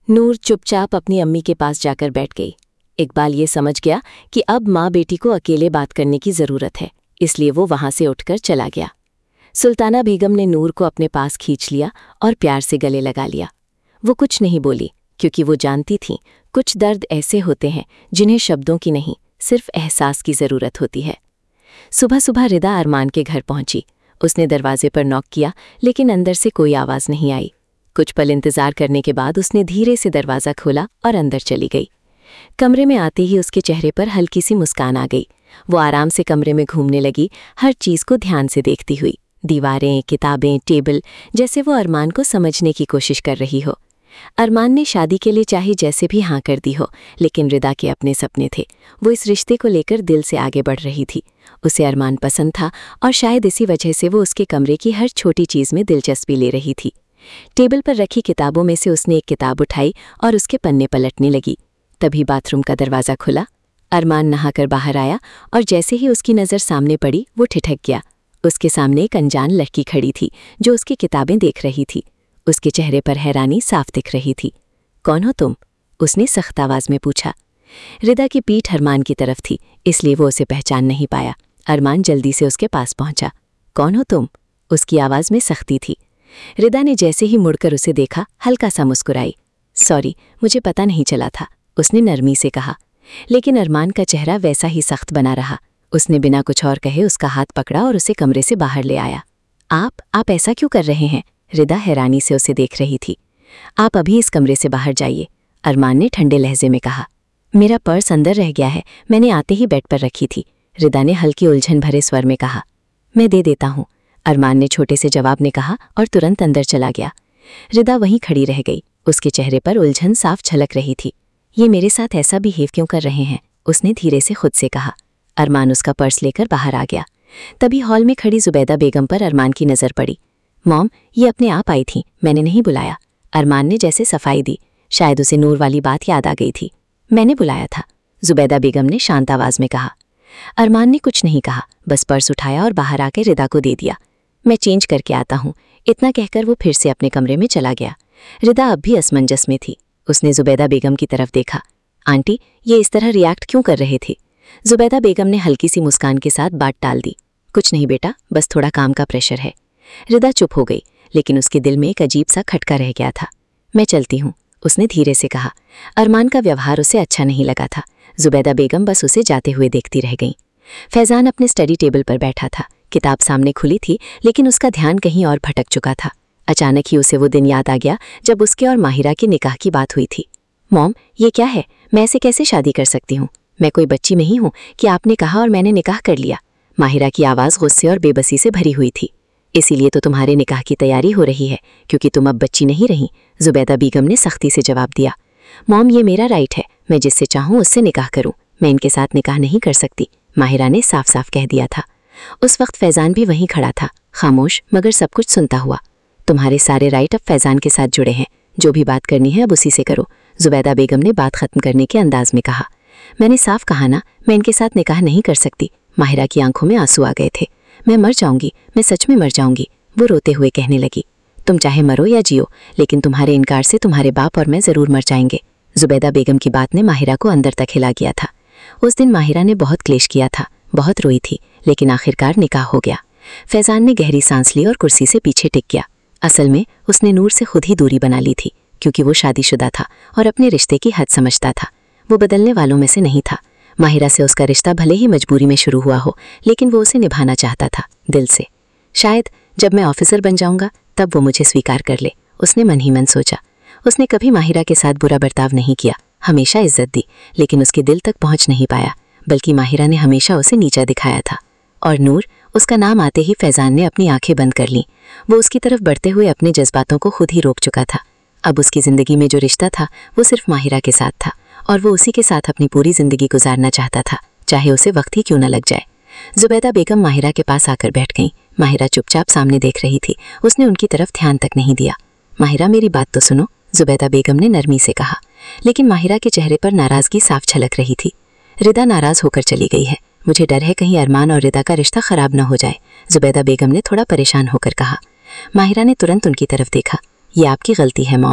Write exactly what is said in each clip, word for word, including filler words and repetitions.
नूर चुपचाप अपनी अम्मी के पास जाकर बैठ गई। इकबाल ये समझ गया कि अब माँ बेटी को अकेले बात करने की ज़रूरत है, इसलिए वो वहाँ से उठकर चला गया। सुल्ताना बेगम ने नूर को अपने पास खींच लिया और प्यार से गले लगा लिया। वो कुछ नहीं बोली, क्योंकि वो जानती थीं कुछ दर्द ऐसे होते हैं जिन्हें शब्दों की नहीं, सिर्फ एहसास की ज़रूरत होती है। सुबह सुबह रिदा अरमान के घर पहुंची। उसने दरवाजे पर नॉक किया, लेकिन अंदर से कोई आवाज़ नहीं आई। कुछ पल इंतज़ार करने के बाद उसने धीरे से दरवाज़ा खोला और अंदर चली गई। कमरे में आते ही उसके चेहरे पर हल्की सी मुस्कान आ गई। वो आराम से कमरे में घूमने लगी, हर चीज़ को ध्यान से देखती हुई। दीवारें, किताबें, टेबल, जैसे वो अरमान को समझने की कोशिश कर रही हो। अरमान ने शादी के लिए चाहे जैसे भी हाँ कर दी हो, लेकिन रिदा के अपने सपने थे। वो इस रिश्ते को लेकर दिल से आगे बढ़ रही थी। उसे अरमान पसंद था और शायद इसी वजह से वो उसके कमरे की हर छोटी चीज़ में दिलचस्पी ले रही थी। टेबल पर रखी किताबों में से उसने एक किताब उठाई और उसके पन्ने पलटने लगी। तभी बाथरूम का दरवाज़ा खुला। अरमान नहाकर बाहर आया और जैसे ही उसकी नज़र सामने पड़ी वो ठिठक गया। उसके सामने एक अनजान लड़की खड़ी थी जो उसकी किताबें देख रही थी। उसके चेहरे पर हैरानी साफ दिख रही थी। कौन हो तुम? उसने सख्त आवाज़ में पूछा। रिदा की पीठ अरमान की तरफ थी, इसलिए वो उसे पहचान नहीं पाया। अरमान जल्दी से उसके पास पहुंचा। कौन हो तुम? उसकी आवाज़ में सख्ती थी। रिदा ने जैसे ही मुड़कर उसे देखा, हल्का सा मुस्कुराई। सॉरी, मुझे पता नहीं चला था, उसने नरमी से कहा। लेकिन अरमान का चेहरा वैसा ही सख्त बना रहा। उसने बिना कुछ और कहे उसका हाथ पकड़ा और उसे कमरे से बाहर ले आया। आप आप ऐसा क्यों कर रहे हैं? रिदा हैरानी से उसे देख रही थी। आप अभी इस कमरे से बाहर जाइए, अरमान ने ठंडे लहजे में कहा। मेरा पर्स अंदर रह गया है, मैंने आते ही बेड पर रखी थी, रिदा ने हल्की उलझन भरे स्वर में कहा। मैं दे देता हूँ, अरमान ने छोटे से जवाब ने कहा और तुरंत अंदर चला गया। रिदा वहीं खड़ी रह गई। उसके चेहरे पर उलझन साफ झलक रही थी। ये मेरे साथ ऐसा बिहेव क्यों कर रहे हैं? उसने धीरे से खुद से कहा। अरमान उसका पर्स लेकर बाहर आ गया। तभी हॉल में खड़ी जुबैदा बेगम पर अरमान की नज़र पड़ी। मॉम, ये अपने आप आई थी, मैंने नहीं बुलाया, अरमान ने जैसे सफाई दी। शायद उसे नूर वाली बात याद आ गई थी। मैंने बुलाया था, जुबैदा बेगम ने शांत आवाज़ में कहा। अरमान ने कुछ नहीं कहा, बस पर्स उठाया और बाहर आकर रिदा को दे दिया। मैं चेंज करके आता हूँ, इतना कहकर वो फिर से अपने कमरे में चला गया। रिदा अब भी असमंजस में थी। उसने जुबैदा बेगम की तरफ देखा। आंटी, ये इस तरह रिएक्ट क्यों कर रहे थे? जुबैदा बेगम ने हल्की सी मुस्कान के साथ बात टाल दी। कुछ नहीं बेटा, बस थोड़ा काम का प्रेशर है। रिदा चुप हो गई, लेकिन उसके दिल में एक अजीब सा खटका रह गया था। मैं चलती हूँ, उसने धीरे से कहा। अरमान का व्यवहार उसे अच्छा नहीं लगा था। जुबैदा बेगम बस उसे जाते हुए देखती रह गईं। फैज़ान अपने स्टडी टेबल पर बैठा था। किताब सामने खुली थी, लेकिन उसका ध्यान कहीं और भटक चुका था। अचानक ही उसे वो दिन याद आ गया जब उसके और माहिरा के निकाह की बात हुई थी। मॉम, ये क्या है? मैं ऐसे कैसे शादी कर सकती हूँ? मैं कोई बच्ची नहीं हूँ कि आपने कहा और मैंने निकाह कर लिया। माहिरा की आवाज़ गुस्से और बेबसी से भरी हुई थी। इसीलिए तो तुम्हारे निकाह की तैयारी हो रही है, क्योंकि तुम अब बच्ची नहीं रही, जुबैदा बेगम ने सख्ती से जवाब दिया। मॉम, ये मेरा राइट है, मैं जिससे चाहूँ उससे निकाह करूँ, मैं इनके साथ निकाह नहीं कर सकती, माहिरा ने साफ साफ कह दिया था। उस वक्त फैज़ान भी वहीं खड़ा था, खामोश मगर सब कुछ सुनता हुआ। तुम्हारे सारे राइट अब फैज़ान के साथ जुड़े हैं, जो भी बात करनी है अब उसी से करो, जुबैदा बेगम ने बात खत्म करने के अंदाज में कहा। मैंने साफ कहा ना, मैं इनके साथ निकाह नहीं कर सकती। माहिरा की आंखों में आंसू आ गए थे। मैं मर जाऊंगी, मैं सच में मर जाऊंगी, वो रोते हुए कहने लगी। तुम चाहे मरो या जियो, लेकिन तुम्हारे इनकार से तुम्हारे बाप और मैं ज़रूर मर जाएंगे। जुबैदा बेगम की बात ने माहिरा को अंदर तक हिला गया था। उस दिन माहिरा ने बहुत क्लेश किया था, बहुत रोई थी, लेकिन आखिरकार निकाह हो गया। फैज़ान ने गहरी सांस ली और कुर्सी से पीछे टिक गया। असल में उसने नूर से खुद ही दूरी बना ली थी, क्योंकि वो शादीशुदा था और अपने रिश्ते की हद समझता था। वो बदलने वालों में से नहीं था। माहिरा से उसका रिश्ता भले ही मजबूरी में शुरू हुआ हो, लेकिन वो उसे निभाना चाहता था दिल से। शायद जब मैं ऑफिसर बन जाऊंगा तब वो मुझे स्वीकार कर ले, उसने मन ही मन सोचा। उसने कभी माहिरा के साथ बुरा बर्ताव नहीं किया, हमेशा इज्जत दी, लेकिन उसके दिल तक पहुंच नहीं पाया, बल्कि माहिरा ने हमेशा उसे नीचा दिखाया था। और नूर, उसका नाम आते ही फैज़ान ने अपनी आंखें बंद कर लीं। वो उसकी तरफ बढ़ते हुए अपने जज्बातों को खुद ही रोक चुका था। अब उसकी ज़िंदगी में जो रिश्ता था वो सिर्फ माहिरा के साथ था, और वो उसी के साथ अपनी पूरी ज़िंदगी गुजारना चाहता था, चाहे उसे वक्त ही क्यों न लग जाए। जुबैदा बेगम माहिरा के पास आकर बैठ गईं। माहिरा चुपचाप सामने देख रही थी, उसने उनकी तरफ ध्यान तक नहीं दिया। माहिरा, मेरी बात तो सुनो, जुबैदा बेगम ने नरमी से कहा, लेकिन माहिरा के चेहरे पर नाराज़गी साफ झलक रही थी। रिदा नाराज़ होकर चली गई है, मुझे डर है कहीं अरमान और रिदा का रिश्ता ख़राब न हो जाए, जुबैदा बेगम ने थोड़ा परेशान होकर कहा। माहिरा ने तुरंत उनकी तरफ देखा। ये आपकी गलती है मॉम,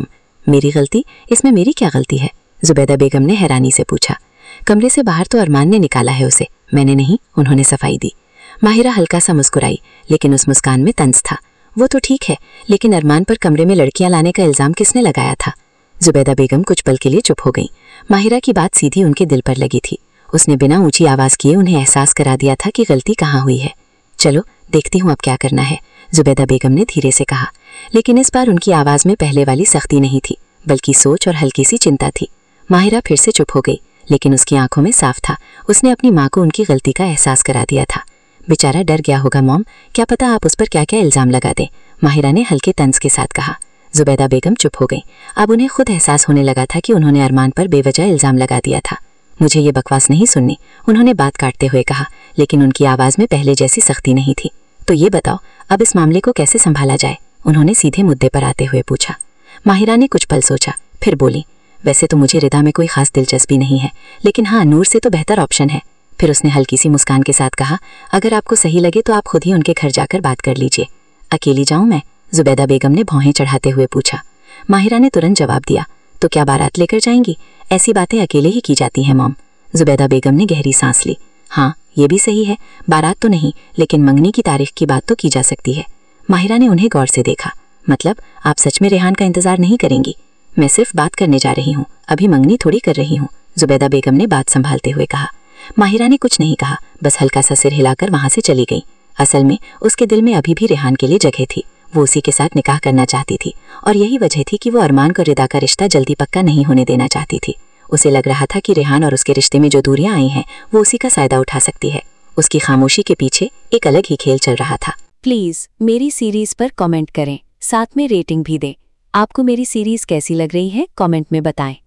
मेरी गलती? इसमें मेरी क्या गलती है? जुबैदा बेगम ने हैरानी से पूछा। कमरे से बाहर तो अरमान ने निकाला है उसे, मैंने नहीं, उन्होंने सफाई दी। माहिरा हल्का सा मुस्कुराई, लेकिन उस मुस्कान में तंज था। वो तो ठीक है, लेकिन अरमान पर कमरे में लड़कियां लाने का इल्जाम किसने लगाया था? जुबैदा बेगम कुछ पल के लिए चुप हो गई। माहिरा की बात सीधी उनके दिल पर लगी थी। उसने बिना ऊंची आवाज किए उन्हें एहसास करा दिया था कि गलती कहाँ हुई है। चलो देखती हूँ अब क्या करना है, जुबैदा बेगम ने धीरे से कहा। लेकिन इस बार उनकी आवाज में पहले वाली सख्ती नहीं थी, बल्कि सोच और हल्की सी चिंता थी। माहिरा फिर से चुप हो गई, लेकिन उसकी आंखों में साफ था, उसने अपनी माँ को उनकी गलती का एहसास करा दिया था। बेचारा डर गया होगा मॉम, क्या पता आप उस पर क्या क्या इल्जाम लगा दें, माहिरा ने हल्के तंज के साथ कहा। जुबैदा बेगम चुप हो गई। अब उन्हें खुद एहसास होने लगा था कि उन्होंने अरमान पर बेवजह इल्जाम लगा दिया था। मुझे ये बकवास नहीं सुननी, उन्होंने बात काटते हुए कहा, लेकिन उनकी आवाज़ में पहले जैसी सख्ती नहीं थी। तो ये बताओ अब इस मामले को कैसे संभाला जाए, उन्होंने सीधे मुद्दे पर आते हुए पूछा। माहिरा ने कुछ पल सोचा, फिर बोली, वैसे तो मुझे रिदा में कोई खास दिलचस्पी नहीं है, लेकिन हाँ, नूर से तो बेहतर ऑप्शन है। फिर उसने हल्की सी मुस्कान के साथ कहा, अगर आपको सही लगे तो आप खुद ही उनके घर जाकर बात कर लीजिए। अकेली जाऊं मैं? जुबैदा बेगम ने भौहें चढ़ाते हुए पूछा। माहिरा ने तुरंत जवाब दिया, तो क्या बारात लेकर जाएंगी? ऐसी बातें अकेले ही की जाती हैं मॉम। जुबैदा बेगम ने गहरी सांस ली। हाँ, ये भी सही है, बारात तो नहीं, लेकिन मंगनी की तारीख की बात तो की जा सकती है। माहिरा ने उन्हें गौर से देखा। मतलब आप सच में रेहान का इंतजार नहीं करेंगी? मैं सिर्फ बात करने जा रही हूँ, अभी मंगनी थोड़ी कर रही हूँ, जुबैदा बेगम ने बात संभालते हुए कहा। माहिरा ने कुछ नहीं कहा, बस हल्का सा सिर हिलाकर वहां से चली गई। असल में उसके दिल में अभी भी रेहान के लिए जगह थी, वो उसी के साथ निकाह करना चाहती थी, और यही वजह थी कि वो अरमान को रिदा का रिश्ता जल्दी पक्का नहीं होने देना चाहती थी। उसे लग रहा था कि रेहान और उसके रिश्ते में जो दूरियां आई हैं वो उसी का फायदा उठा सकती है। उसकी खामोशी के पीछे एक अलग ही खेल चल रहा था। प्लीज मेरी सीरीज पर कमेंट करें, साथ में रेटिंग भी दें। आपको मेरी सीरीज कैसी लग रही है कमेंट में बताएं।